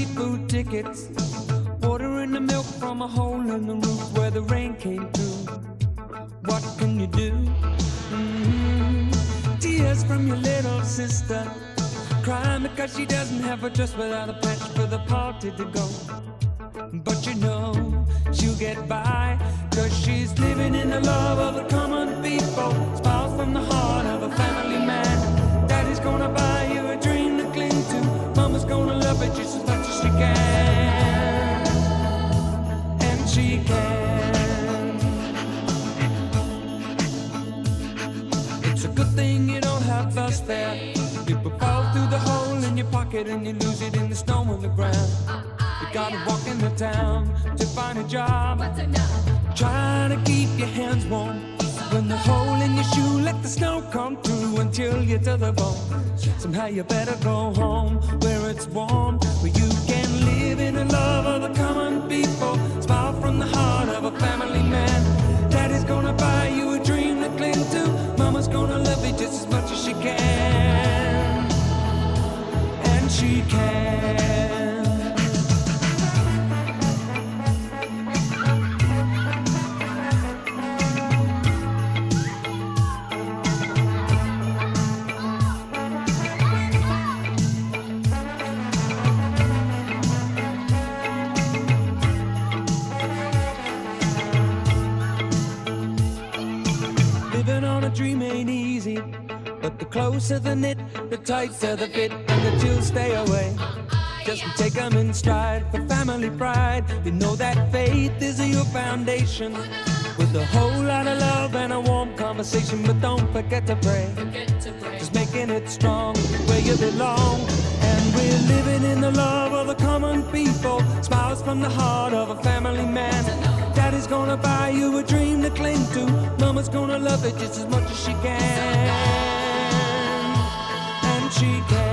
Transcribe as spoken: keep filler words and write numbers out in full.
food tickets, water in the milk from a hole in the roof where the rain came through. What can you do? Mm-hmm. Tears from your little sister, crying because she doesn't have a dress without a patch for the party to go. But you know she'll get by, cause she's living in the love of the common people. Smiles from the heart of a family man. Daddy's gonna buy you a dream to cling to. Mama's gonna love it just as much as she can. And she can. It's a good thing you don't have us there. People fall through the hole in your pocket and you lose it in the snow on the ground. You gotta walk into town to find a job, trying to keep your hands warm. When the hole in your shoe, let the snow come through until you're to the bone. Somehow you better go home where it's warm, where you can live in the love of the common people. Smile from the heart of a family man. Daddy's gonna buy you a dream to cling to. Mama's gonna love you just as much as she can. And she can. Living on a dream ain't easy, but the closer the knit, the tighter the fit, and the chills stay away. Just take them in stride for family pride. You know that faith is your foundation, with a whole lot of love and a warm conversation. But don't forget to pray, just making it strong where you belong. And we're living in the love of the common people. Smiles from the heart of a family man. Daddy's gonna buy you a dream to cling to. Mama's gonna love it just as much as she can. And she can.